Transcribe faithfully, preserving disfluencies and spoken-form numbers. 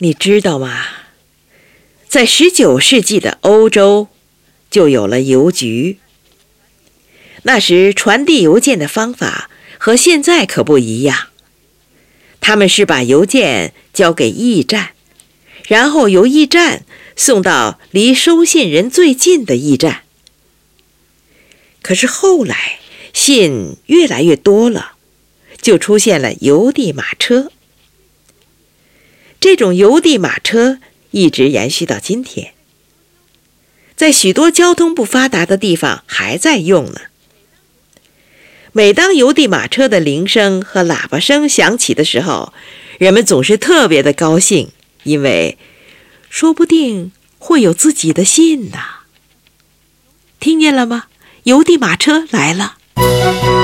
你知道吗？在十九世纪的欧洲，就有了邮局。那时传递邮件的方法和现在可不一样，他们是把邮件交给驿站，然后由驿站送到离收信人最近的驿站。可是后来信越来越多了，就出现了邮递马车。这种邮递马车一直延续到今天，在许多交通不发达的地方还在用呢。每当邮递马车的铃声和喇叭声响起的时候，人们总是特别的高兴，因为说不定会有自己的信呢。听见了吗？邮递马车来了。